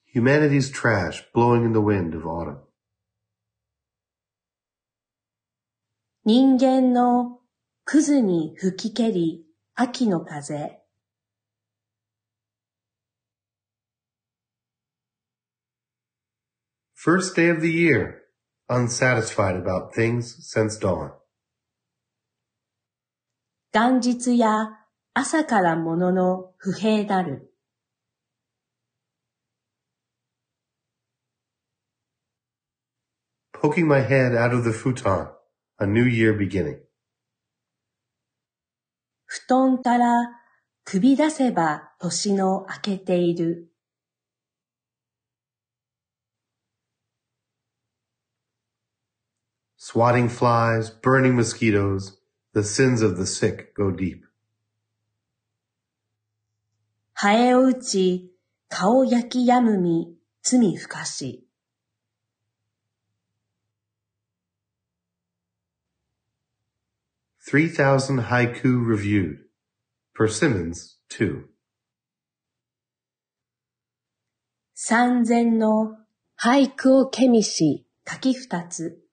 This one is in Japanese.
Humanity's trash blowing in the wind of autumn. 人間のクズに吹き蹴り秋の風。 First day of the year, unsatisfied about things since dawn. 元日や朝からものの不平なる。 Poking my head out of the futon, a new year beginning. 布団から首出せば年の明けている。 Swatting flies, burning mosquitoes, the sins of the sick go deep. ハエを打ち、顔焼きやむみ、罪深し。 3,000 haiku reviewed. Persimmons, 2. 3000の俳句をけみし、書き2つ。